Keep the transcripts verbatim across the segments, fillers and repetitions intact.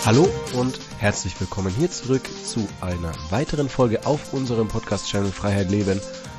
Hallo und herzlich willkommen hier zurück zu einer weiteren Folge auf unserem Podcast-Channel Freiheit Leben.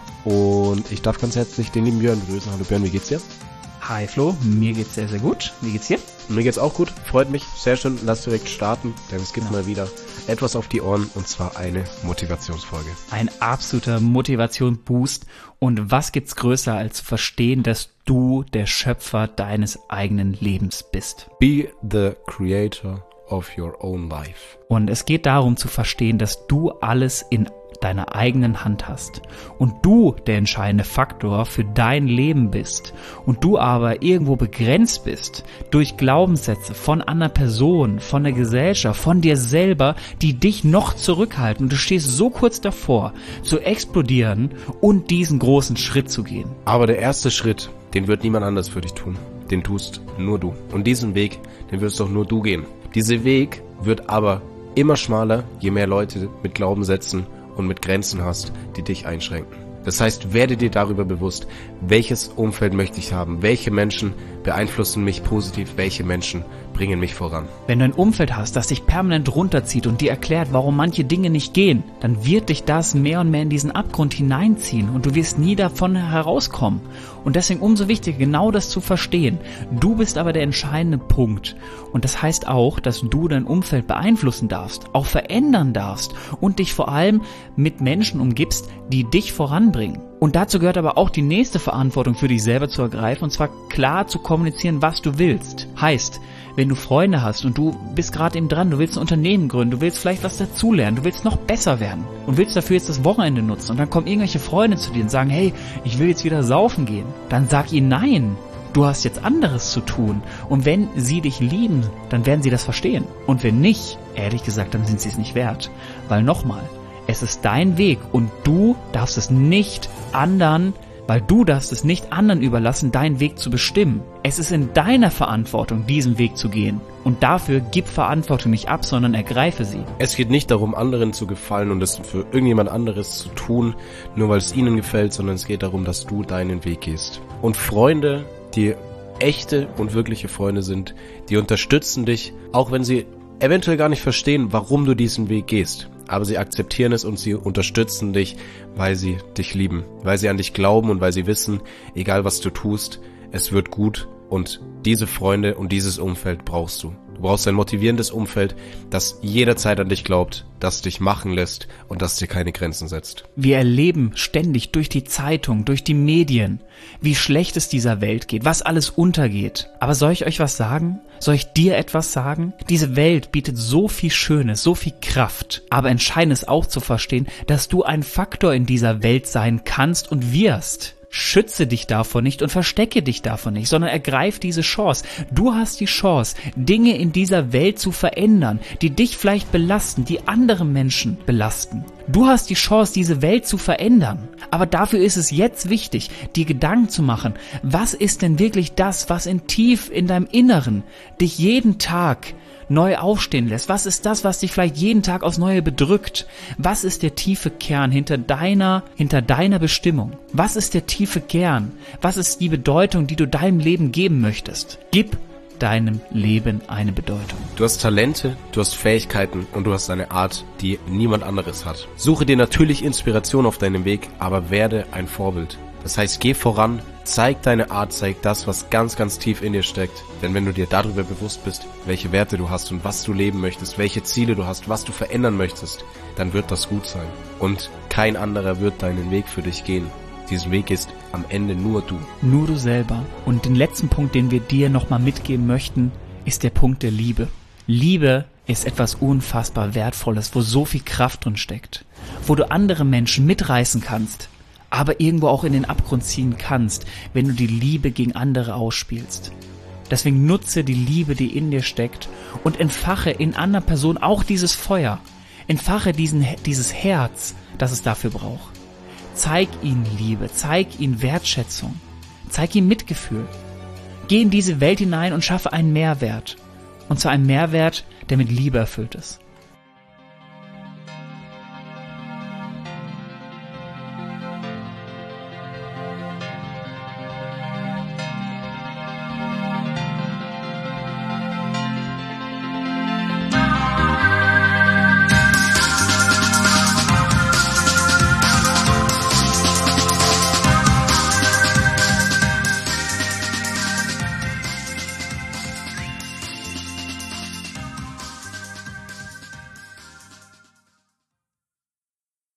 Und ich darf ganz herzlich den lieben Björn begrüßen. Hallo Björn, wie geht's dir? Hi Flo, mir geht's sehr, sehr gut. Wie geht's dir? Mir geht's auch gut, freut mich, sehr schön. Lass direkt starten, denn es gibt Ja. mal wieder etwas auf die Ohren und zwar eine Motivationsfolge. Ein absoluter Motivation-Boost. Und was gibt's größer als zu verstehen, dass du der Schöpfer deines eigenen Lebens bist? Be the creator of your own life. Und es geht darum zu verstehen, dass du alles in deiner eigenen Hand hast und du der entscheidende Faktor für dein Leben bist und du aber irgendwo begrenzt bist durch Glaubenssätze von anderen Personen, von der Gesellschaft, von dir selber, die dich noch zurückhalten. Du stehst so kurz davor, zu explodieren und diesen großen Schritt zu gehen. Aber der erste Schritt, den wird niemand anders für dich tun. Den tust nur du. Und diesen Weg, den wirst auch nur du gehen. Dieser Weg wird aber immer schmaler, je mehr Leute mit Glaubenssätzen und mit Grenzen hast, die dich einschränken. Das heißt, werde dir darüber bewusst, welches Umfeld möchte ich haben, welche Menschen beeinflussen mich positiv, welche Menschen bringen mich voran. Wenn du ein Umfeld hast, das dich permanent runterzieht und dir erklärt, warum manche Dinge nicht gehen, dann wird dich das mehr und mehr in diesen Abgrund hineinziehen und du wirst nie davon herauskommen. Und deswegen umso wichtiger, genau das zu verstehen. Du bist aber der entscheidende Punkt. Und das heißt auch, dass du dein Umfeld beeinflussen darfst, auch verändern darfst und dich vor allem mit Menschen umgibst, die dich voranbringen. Und dazu gehört aber auch die nächste Verantwortung für dich selber zu ergreifen, und zwar klar zu kommunizieren, was du willst. Heißt, wenn du Freunde hast und du bist gerade eben dran, du willst ein Unternehmen gründen, du willst vielleicht was dazulernen, du willst noch besser werden und willst dafür jetzt das Wochenende nutzen und dann kommen irgendwelche Freunde zu dir und sagen, hey, ich will jetzt wieder saufen gehen, dann sag ihnen nein. Du hast jetzt anderes zu tun. Und wenn sie dich lieben, dann werden sie das verstehen. Und wenn nicht, ehrlich gesagt, dann sind sie es nicht wert. Weil nochmal, es ist dein Weg und du darfst es nicht anderen, weil du darfst es nicht anderen überlassen, deinen Weg zu bestimmen. Es ist in deiner Verantwortung, diesen Weg zu gehen. Und dafür gib Verantwortung nicht ab, sondern ergreife sie. Es geht nicht darum, anderen zu gefallen und es für irgendjemand anderes zu tun, nur weil es ihnen gefällt, sondern es geht darum, dass du deinen Weg gehst. Und Freunde, die echte und wirkliche Freunde sind, die unterstützen dich, auch wenn sie eventuell gar nicht verstehen, warum du diesen Weg gehst. Aber sie akzeptieren es und sie unterstützen dich, weil sie dich lieben, weil sie an dich glauben und weil sie wissen, egal was du tust, es wird gut. Und diese Freunde und dieses Umfeld brauchst du. Du brauchst ein motivierendes Umfeld, das jederzeit an dich glaubt, das dich machen lässt und das dir keine Grenzen setzt. Wir erleben ständig durch die Zeitung, durch die Medien, wie schlecht es dieser Welt geht, was alles untergeht. Aber soll ich euch was sagen? Soll ich dir etwas sagen? Diese Welt bietet so viel Schönes, so viel Kraft. Aber entscheidend ist auch zu verstehen, dass du ein Faktor in dieser Welt sein kannst und wirst. Schütze dich davon nicht und verstecke dich davon nicht, sondern ergreif diese Chance. Du hast die Chance, Dinge in dieser Welt zu verändern, die dich vielleicht belasten, die andere Menschen belasten. Du hast die Chance, diese Welt zu verändern. Aber dafür ist es jetzt wichtig, dir Gedanken zu machen, was ist denn wirklich das, was in tief in deinem Inneren dich jeden Tag neu aufstehen lässt? Was ist das, was dich vielleicht jeden Tag aufs Neue bedrückt? Was ist der tiefe Kern hinter deiner, hinter deiner Bestimmung? Was ist der tiefe Kern? Was ist die Bedeutung, die du deinem Leben geben möchtest? Gib deinem Leben eine Bedeutung. Du hast Talente, du hast Fähigkeiten und du hast eine Art, die niemand anderes hat. Suche dir natürlich Inspiration auf deinem Weg, aber werde ein Vorbild. Das heißt, geh voran, zeig deine Art, zeig das, was ganz, ganz tief in dir steckt. Denn wenn du dir darüber bewusst bist, welche Werte du hast und was du leben möchtest, welche Ziele du hast, was du verändern möchtest, dann wird das gut sein. Und kein anderer wird deinen Weg für dich gehen. Diesen Weg ist am Ende nur du. Nur du selber. Und den letzten Punkt, den wir dir nochmal mitgeben möchten, ist der Punkt der Liebe. Liebe ist etwas unfassbar Wertvolles, wo so viel Kraft drin steckt. Wo du andere Menschen mitreißen kannst, aber irgendwo auch in den Abgrund ziehen kannst, wenn du die Liebe gegen andere ausspielst. Deswegen nutze die Liebe, die in dir steckt und entfache in einer Person auch dieses Feuer. Entfache diesen, dieses Herz, das es dafür braucht. Zeig ihnen Liebe, zeig ihnen Wertschätzung, zeig ihnen Mitgefühl. Geh in diese Welt hinein und schaffe einen Mehrwert. Und zwar einen Mehrwert, der mit Liebe erfüllt ist.